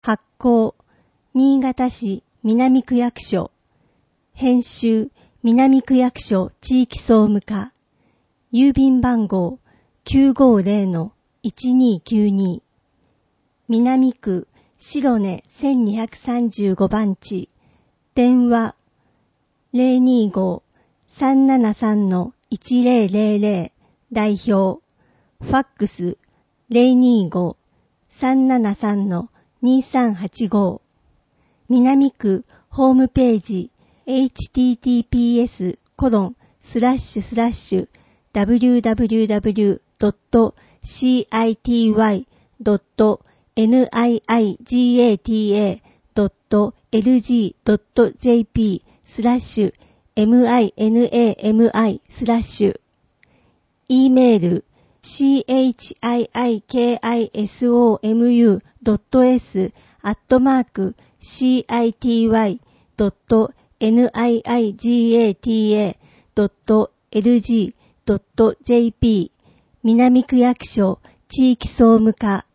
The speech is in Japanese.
発行、新潟市南区役所。編集、南区役所地域総務課。郵便番号 950-1292。南区白根1235番地。電話 025-373-1000 代表。ファックス 025-373-2385。南区ホームページ https://www.city.niigata.lg.jp/minami/e メール chikisomu.s@city.niigata.lg.jp 南区役所地域総務課